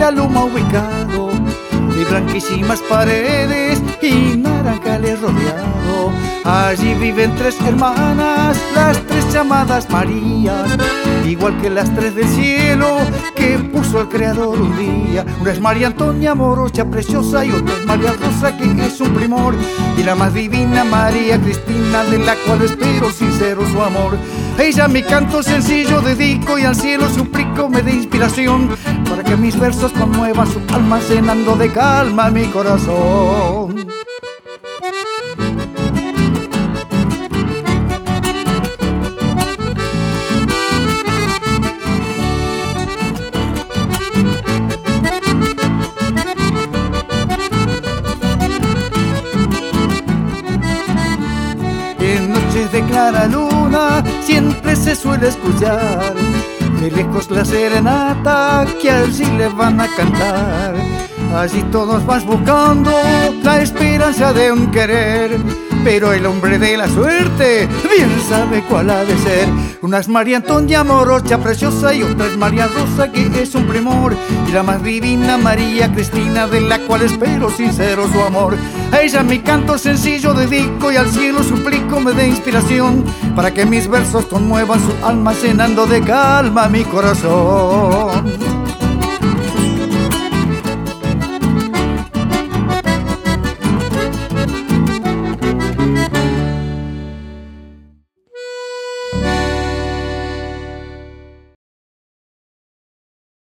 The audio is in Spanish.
la loma ubicado, de blanquísimas paredes y naranjales rodeado. Allí viven tres hermanas, las tres llamadas Marías, igual que las tres del cielo que puso el Creador un día. Una es María Antonia morocha preciosa y otra es María Rosa, que es un primor, y la más divina María Cristina, de la cual espero sincero su amor. A ella mi canto sencillo dedico y al cielo suplico me dé inspiración, para que mis versos conmuevan su alma, llenando de calma mi corazón. En noches de clara luna siempre se suele escuchar de lejos la serenata que allí le van a cantar. Allí todos van buscando la esperanza de un querer, pero el hombre de la suerte bien sabe cuál ha de ser. Una es María Antonia morocha preciosa y otra es María Rosa, que es un primor, y la más divina María Cristina, de la cual espero sincero su amor. A ella mi canto sencillo dedico y al cielo suplico me dé inspiración, para que mis versos conmuevan su alma, llenando de calma mi corazón.